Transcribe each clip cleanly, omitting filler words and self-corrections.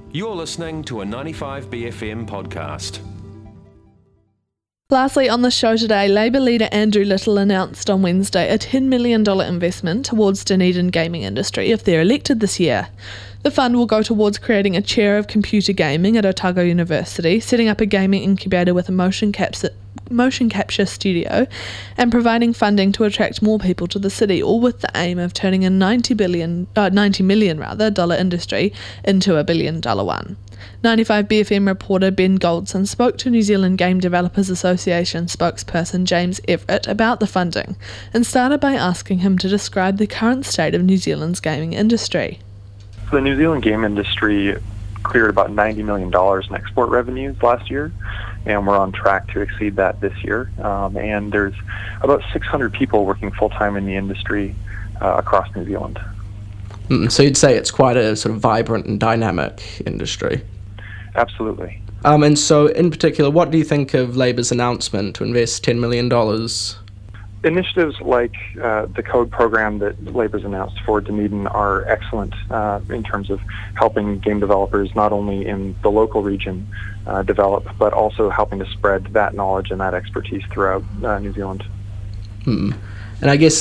You're listening to a 95BFM podcast. Lastly, on the show today, Labour leader Andrew Little announced on Wednesday a $10 million investment towards Dunedin gaming industry if they're elected this year. The fund will go towards creating a chair of computer gaming at Otago University, setting up a gaming incubator with a motion capture studio, and providing funding to attract more people to the city, all with the aim of turning a $90 million industry into a $1 billion one. 95BFM reporter Ben Goldson spoke to New Zealand Game Developers Association spokesperson James Everett about the funding and started by asking him to describe the current state of New Zealand's gaming industry. The New Zealand game industry cleared about $90 million in export revenues last year, and we're on track to exceed that this year. And there's about 600 people working full-time in the industry across New Zealand. So you'd say it's quite a sort of vibrant and dynamic industry? Absolutely. And so in particular, what do you think of Labour's announcement to invest $10 million? Initiatives like the code program that Labour's announced for Dunedin are excellent in terms of helping game developers not only in the local region develop, but also helping to spread that knowledge and that expertise throughout New Zealand. And I guess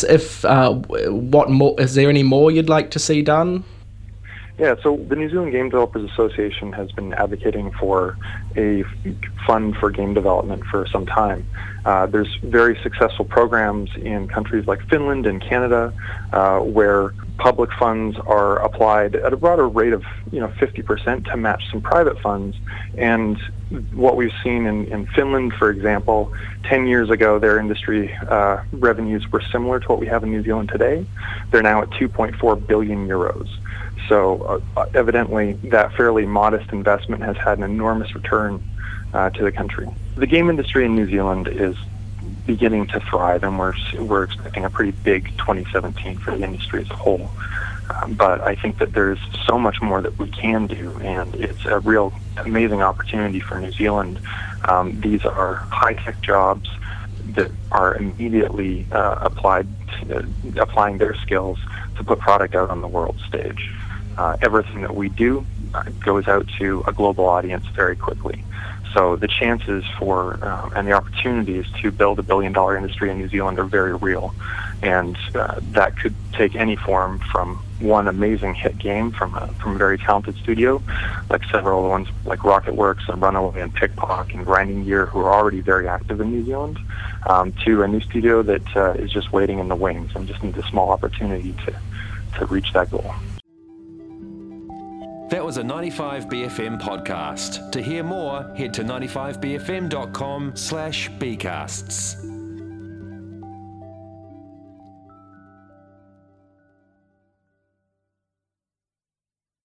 what more is there any more you'd like to see done? Yeah, so the New Zealand Game Developers Association has been advocating for a fund for game development for some time. There's very successful programs in countries like Finland and Canada where public funds are applied at a broader rate of 50% to match some private funds. And what we've seen in Finland, for example, 10 years ago, their industry revenues were similar to what we have in New Zealand today. They're now at 2.4 billion euros. So evidently that fairly modest investment has had an enormous return to the country. The game industry in New Zealand is beginning to thrive, and we're expecting a pretty big 2017 for the industry as a whole. But I think that there's so much more that we can do, and it's a real amazing opportunity for New Zealand. These are high-tech jobs that are immediately applying their skills to put product out on the world stage. Everything that we do goes out to a global audience very quickly. So the chances for and the opportunities to build a billion-dollar industry in New Zealand are very real. And that could take any form from one amazing hit game from a very talented studio, like several of the ones like Rocketworks and Runaway and Pickpock and Grinding Gear, who are already very active in New Zealand, to a new studio that is just waiting in the wings and just needs a small opportunity to reach that goal. That was a 95BFM podcast. To hear more, head to 95bfm.com/bcasts.